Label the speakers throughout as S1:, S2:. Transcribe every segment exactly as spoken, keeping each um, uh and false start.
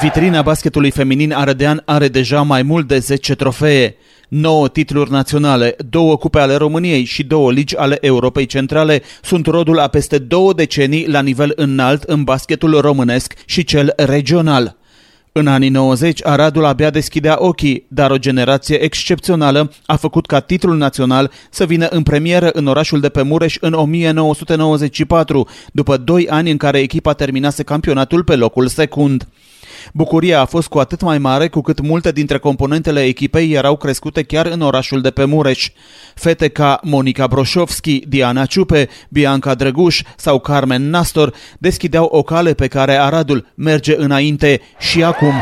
S1: Vitrina basketului feminin arădean are deja mai mult de zece trofee, nouă titluri naționale, două cupe ale României și două ligi ale Europei Centrale sunt rodul a peste două decenii la nivel înalt în basketul românesc și cel regional. În anii nouăzeci, Aradul abia deschidea ochii, dar o generație excepțională a făcut ca titlul național să vină în premieră în orașul de pe Mureș în o mie nouă sute nouăzeci și patru, după doi ani în care echipa terminase campionatul pe locul secund. Bucuria a fost cu atât mai mare cu cât multe dintre componentele echipei erau crescute chiar în orașul de pe Mureș. Fete ca Monica Broșovski, Diana Ciupe, Bianca Drăguș sau Carmen Nastor deschideau o cale pe care Aradul merge înainte și acum.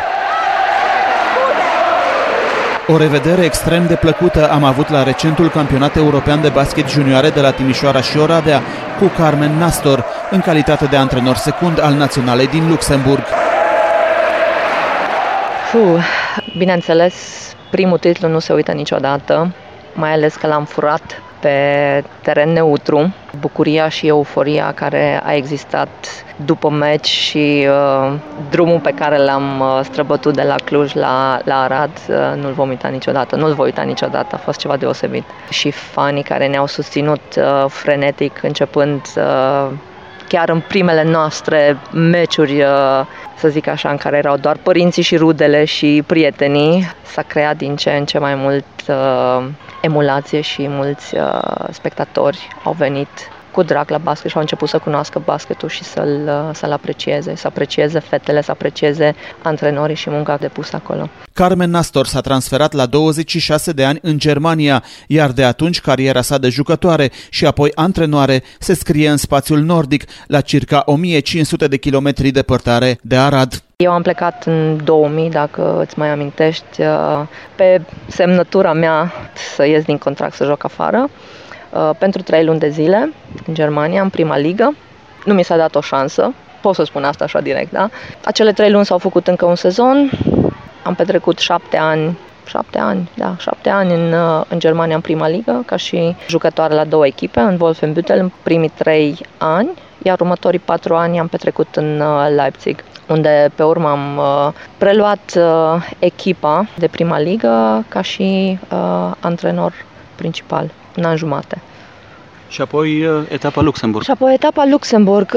S1: O revedere extrem de plăcută am avut la recentul campionat european de basket junioare de la Timișoara și Oradea cu Carmen Nastor, în calitate de antrenor secund al naționalei din Luxemburg.
S2: Fuh, bineînțeles, primul titlu nu se uită niciodată, mai ales că l-am furat pe teren neutru. Bucuria și euforia care a existat după meci și uh, drumul pe care l-am uh, străbătut de la Cluj la, la Arad, uh, nu-l vom uita niciodată, nu-l voi uita niciodată, a fost ceva deosebit. Și fanii care ne-au susținut uh, frenetic începând uh, chiar în primele noastre meciuri, să zic așa, în care erau doar părinții și rudele și prietenii, s-a creat din ce în ce mai mult uh, emulație și mulți uh, spectatori au venit cu drag la basket și au început să cunoască basketul și să-l, să-l aprecieze, să aprecieze fetele, să aprecieze antrenorii și munca depusă acolo.
S1: Carmen Nastor s-a transferat la douăzeci și șase de ani în Germania, iar de atunci cariera sa de jucătoare și apoi antrenoare se scrie în spațiul nordic, la circa o mie cinci sute de kilometri departare de Arad.
S2: Eu am plecat în două mii, dacă îți mai amintești, pe semnătura mea să ies din contract să joc afară, pentru trei luni de zile în Germania, în prima ligă. Nu mi s-a dat o șansă, pot să spun asta așa direct, da? Acele trei luni s-au făcut încă un sezon, am petrecut șapte ani, șapte ani, da, șapte ani în, în Germania, în prima ligă, ca și jucătoare la două echipe, în Wolfenbüttel, în primii trei ani, iar următorii patru ani am petrecut în Leipzig, unde pe urmă am preluat echipa de prima ligă ca și uh, antrenor principal. Un an jumate.
S1: Și apoi etapa Luxemburg.
S2: Și apoi etapa Luxemburg,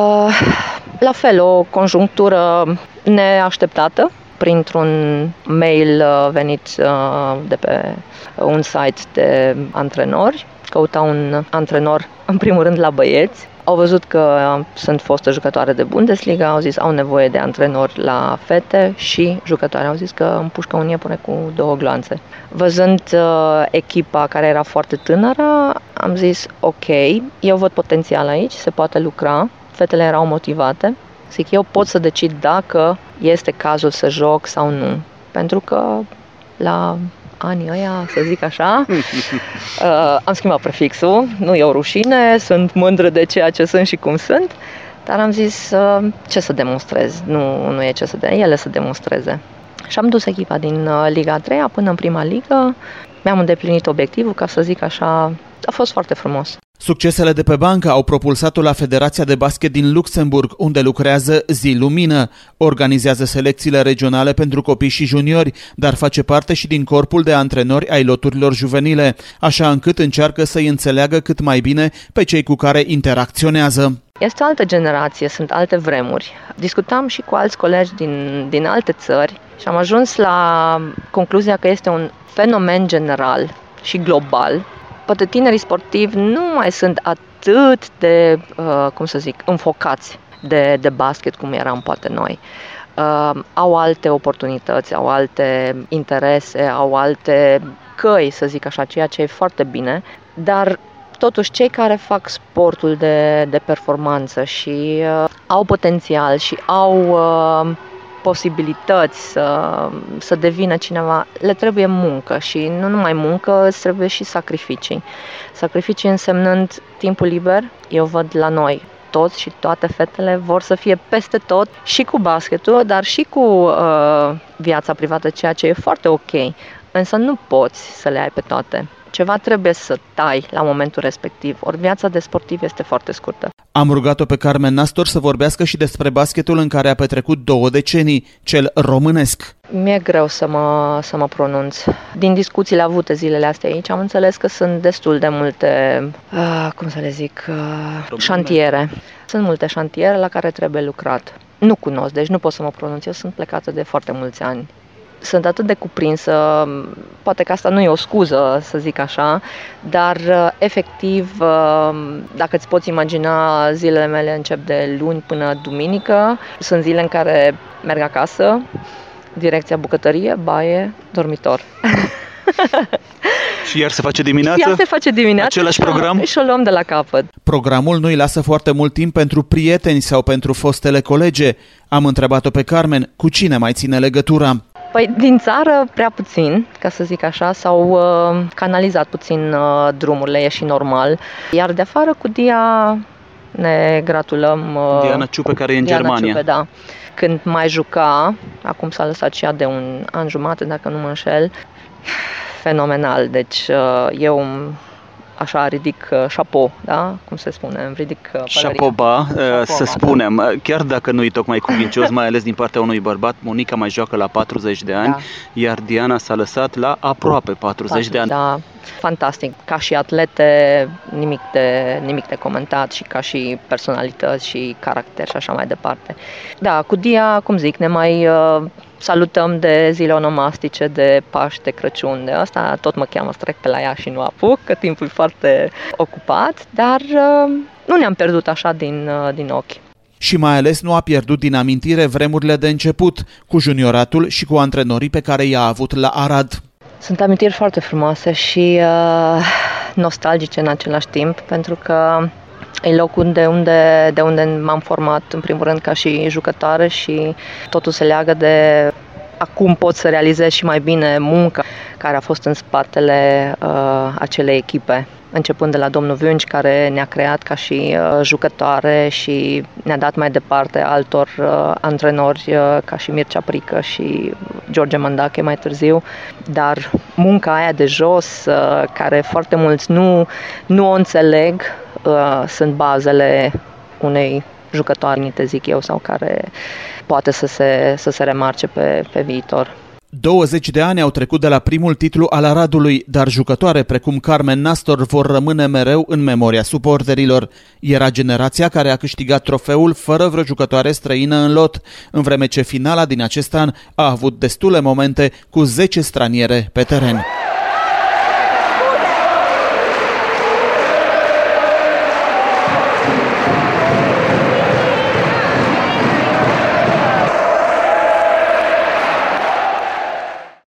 S2: la fel, o conjunctură neașteptată, printr-un mail venit de pe un site de antrenori. Căuta un antrenor, în primul rând, la băieți. Au văzut că sunt fostă jucătoare de Bundesliga, au zis au nevoie de antrenori la fete și jucătoare au zis că împușcă un iepure cu două gloanțe. Văzând uh, echipa care era foarte tânără, am zis ok, eu văd potențial aici, se poate lucra, fetele erau motivate. Zic, eu pot să decid dacă este cazul să joc sau nu, pentru că la anii ăia, să zic așa, uh, am schimbat prefixul, nu e o rușine, sunt mândră de ceea ce sunt și cum sunt, dar am zis uh, ce să demonstrez, nu, nu e ce să de- ele să demonstreze. Și am dus echipa din uh, Liga a treia până în prima ligă, mi-am îndeplinit obiectivul, ca să zic așa, a fost foarte frumos.
S1: Succesele de pe bancă au propulsat-o la Federația de Basket din Luxemburg, unde lucrează zi lumină. Organizează selecțiile regionale pentru copii și juniori, dar face parte și din corpul de antrenori ai loturilor juvenile, așa încât încearcă să-i înțeleagă cât mai bine pe cei cu care interacționează.
S2: Este o altă generație, sunt alte vremuri. Discutam și cu alți colegi din, din alte țări și am ajuns la concluzia că este un fenomen general și global. Poate tinerii sportivi nu mai sunt atât de, uh, cum să zic, înfocați de, de basket cum eram poate noi. Uh, au alte oportunități, au alte interese, au alte căi, să zic așa, ceea ce e foarte bine, dar totuși cei care fac sportul de, de performanță și uh, au potențial și au uh, posibilități să, să devină cineva, le trebuie muncă și nu numai muncă, îți trebuie și sacrificii. Sacrificii însemnând timpul liber, eu văd la noi, toți și toate fetele vor să fie peste tot și cu basketul, dar și cu uh, viața privată, ceea ce e foarte ok, însă nu poți să le ai pe toate. Ceva trebuie să tai la momentul respectiv, ori viața de sportiv este foarte scurtă.
S1: Am rugat-o pe Carmen Nastor să vorbească și despre basketul în care a petrecut două decenii, cel românesc.
S2: Mi-e greu să mă, să mă pronunț. Din discuțiile avute zilele astea aici am înțeles că sunt destul de multe, uh, cum să le zic, uh, șantiere. Sunt multe șantiere la care trebuie lucrat. Nu cunosc, deci nu pot să mă pronunț. Eu sunt plecată de foarte mulți ani. Sunt atât de cuprinsă, poate că asta nu e o scuză, să zic așa, dar efectiv, dacă îți poți imagina, zilele mele încep de luni până duminică. Sunt zile în care merg acasă, direcția bucătărie, baie, dormitor.
S3: Și iar se face dimineața?
S2: Și iar se face dimineața.
S3: Același program?
S2: Și o luăm de la capăt.
S1: Programul nu-i lasă foarte mult timp pentru prieteni sau pentru fostele colege. Am întrebat-o pe Carmen cu cine mai ține legătura.
S2: Păi din țară prea puțin, ca să zic așa, s-au uh, canalizat puțin uh, drumurile, e și normal. Iar de afară cu Dia ne gratulăm. Uh,
S3: Diana Ciupe, care e în
S2: Diana
S3: Germania.
S2: Ciupe, da. Când mai juca, acum s-a lăsat și ea de un an jumate, dacă nu mă înșel, fenomenal. Deci uh, eu așa ridic uh, șapo, da? Cum se spune? Îmi ridic uh, pălăria.
S3: Șapoba,
S2: Șapoba,
S3: să spunem, chiar dacă nu e tocmai cuvincios, mai ales din partea unui bărbat. Monica mai joacă la patruzeci de ani, da. Iar Diana s-a lăsat la aproape patruzeci de ani.
S2: Da, fantastic. Ca și atlete, nimic de, nimic de comentat, și ca și personalități și caracter și așa mai departe. Da, cu Dia, cum zic, ne mai uh, salutăm de zile onomastice, de Paște, de Crăciun, de asta tot mă cheamă să trec pe la ea și nu apuc, că timpul e foarte ocupat, dar uh, nu ne-am pierdut așa din, uh, din ochi.
S1: Și mai ales nu a pierdut din amintire vremurile de început, cu junioratul și cu antrenorii pe care i-a avut la Arad.
S2: Sunt amintiri foarte frumoase și uh, nostalgice în același timp, pentru că e locul de unde, de unde m-am format, în primul rând, ca și jucătoare, și totul se leagă de acum pot să realizez și mai bine munca care a fost în spatele uh, acelei echipe. Începând de la domnul Vânci, care ne-a creat ca și uh, jucătoare și ne-a dat mai departe altor uh, antrenori uh, ca și Mircea Prică și George Mandache mai târziu. Dar munca aia de jos, uh, care foarte mulți nu, nu o înțeleg, uh, sunt bazele unei jucătoare, zic eu, sau care poate să se, să se remarce pe, pe viitor.
S1: douăzeci de ani au trecut de la primul titlu al Aradului, dar jucătoare precum Carmen Nastor vor rămâne mereu în memoria suporterilor. Era generația care a câștigat trofeul fără vreo jucătoare străină în lot, în vreme ce finala din acest an a avut destule momente cu zece straniere pe teren.